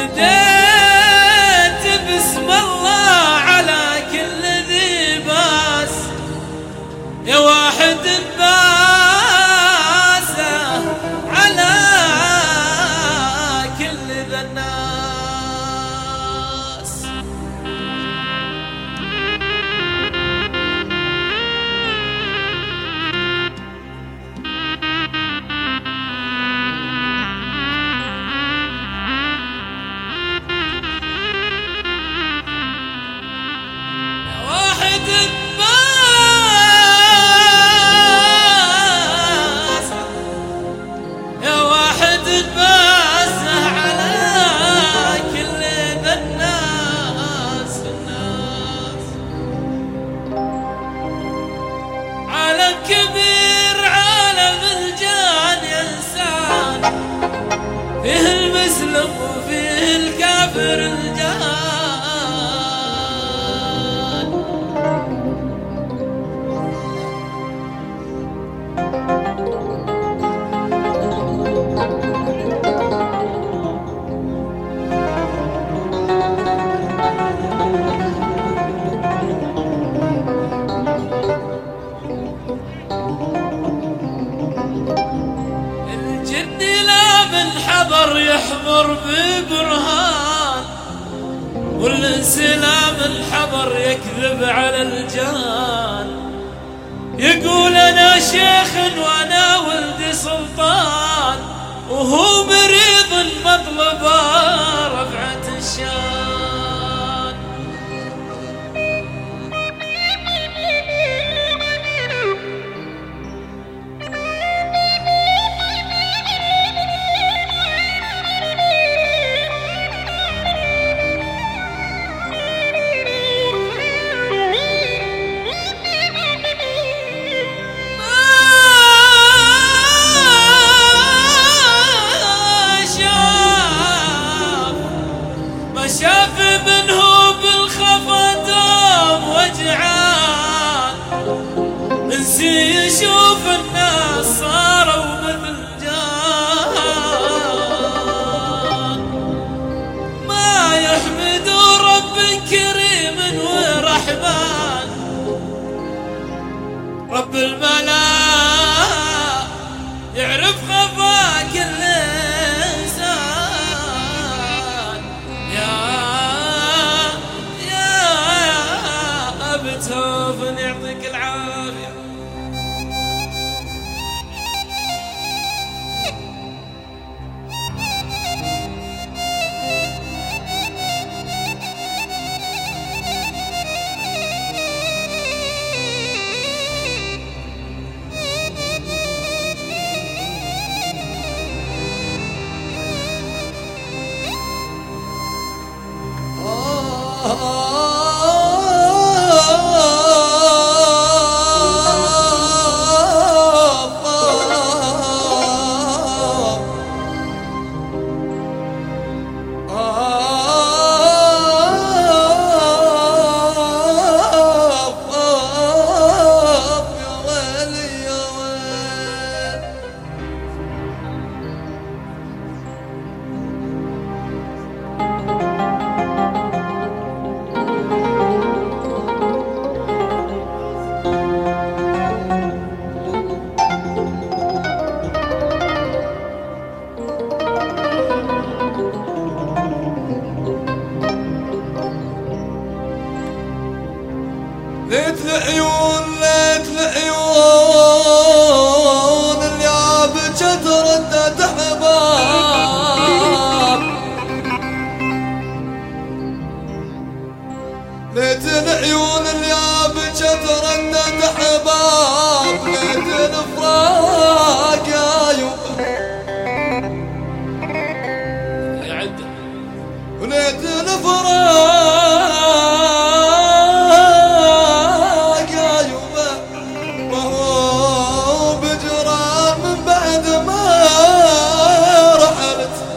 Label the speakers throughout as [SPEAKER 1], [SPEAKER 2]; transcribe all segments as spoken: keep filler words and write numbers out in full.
[SPEAKER 1] ناديت باسم الله على كل ذي باس، يا واحد باسه على كل ذا الناس. واحد باس، يا واحد باس على كل ذا الناس. الناس عالم كبير، عالم الجان يا انسان، فيه المسلم وفيه الكافر الجان. الجن لا من حضر يحضر ببرهان، والانس لا من حضر يكذب على الجان. يقول انا شيخ وانا ولد سلطان، وهو مريض المطلبه رفعه الشان. شاف منه بالخفا دوم وجعان، انسي يشوف الناس صاروا مثل جان. ما يحمدوا رب كريم ورحمن، رب الملا يعرف خفا كل بيتهوفن يعطيك العافية. ليت العيون ليت العيون اللي عبجت ردت احباب، ليت العيون اللي عبجت ردت احباب. ليت الفراق يا يوم وليت الفراق يا يوم، وهو بجران من بعد ما رحلت.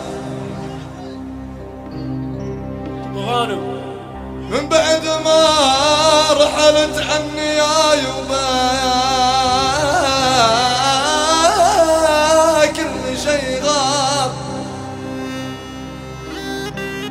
[SPEAKER 1] من بعد ما رحلت عني يا يوما، كل شي غاب.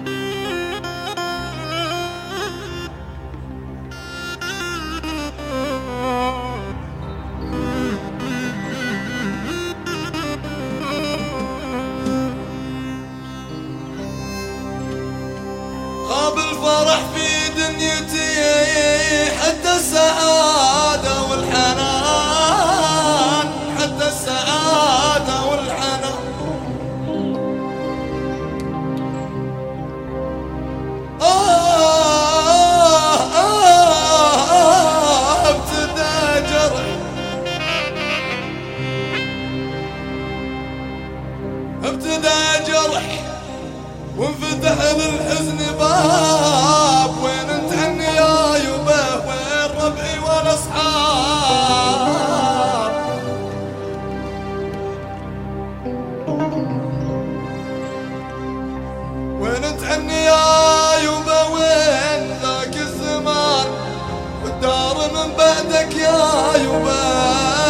[SPEAKER 1] غاب الفرح في دنيتي حتى السعادة والحنان، حتى السعادة والحنان. آه آه آه ابتدى جرح، ابتدى جرح وانفتح للحزن باب. وين انت عني يا يبه؟ وين ربعي والاصحاب؟ وين انت عني يا يبه؟ وين ذاك الزمان والدار من بعدك يا يبه؟